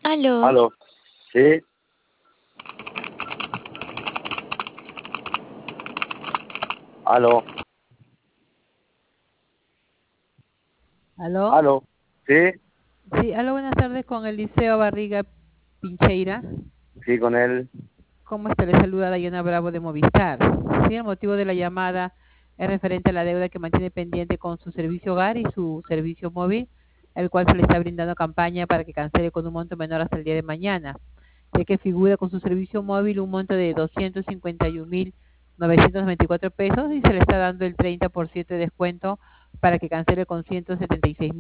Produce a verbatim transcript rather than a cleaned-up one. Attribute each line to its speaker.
Speaker 1: Aló.
Speaker 2: Aló, sí, aló,
Speaker 3: ¿Aló?
Speaker 2: aló, sí,
Speaker 3: Sí, aló, buenas tardes con Eliseo Barriga Pincheira.
Speaker 2: sí, con él.
Speaker 3: ¿Cómo está? Le saluda Dayana Bravo de Movistar. Sí, el motivo de la llamada es referente a la deuda que mantiene pendiente con su servicio hogar y su servicio móvil, el cual se le está brindando campaña para que cancele con un monto menor hasta el día de mañana, ya que figura con su servicio móvil un monto de doscientos cincuenta y un mil novecientos veinticuatro pesos y se le está dando el treinta por ciento de descuento para que cancele con ciento setenta y seis